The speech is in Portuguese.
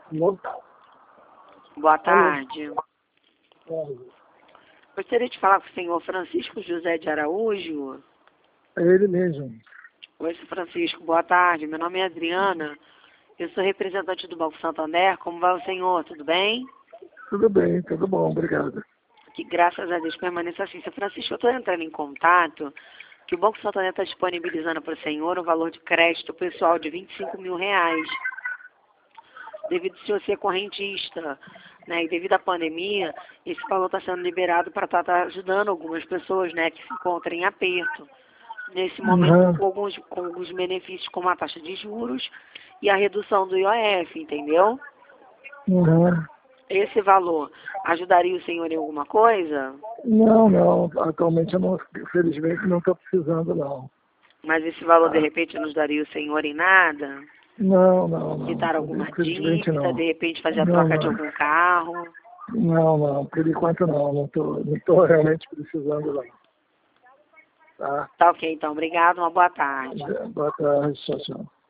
Alô? Boa Alô? tarde. É Gostaria de falar com o senhor Francisco José de Araújo. ele mesmo. Oi, senhor Francisco, boa tarde. Meu nome é Adriana. Eu sou representante do Banco Santander. Como vai o senhor? Tudo bem? Tudo bem, tudo bom, obrigado. Que graças a Deus permaneça assim. Senhor Francisco, eu estou entrando em contato que o Banco Santander está disponibilizando para o senhor um valor de crédito pessoal de R$ 25.000. Devido ao senhor ser correntista, né, e devido à pandemia, esse valor está sendo liberado para estar ajudando algumas pessoas, né, que se encontram em aperto. Nesse momento, Uhum, com alguns benefícios, como a taxa de juros e a redução do IOF, entendeu? uhum. Esse valor ajudaria o senhor em alguma coisa? Não, não, atualmente eu não, felizmente não estou precisando não. Mas esse valor, de Tá? repente, não ajudaria o senhor em nada? Não, não, não, Quitar alguma infelizmente dívida, não. de repente fazer a Não, troca de não, algum carro? não, não, por enquanto não tô realmente precisando não. Tá? Tá ok, então. Obrigado, uma boa tarde. Boa tarde, tchau, tchau.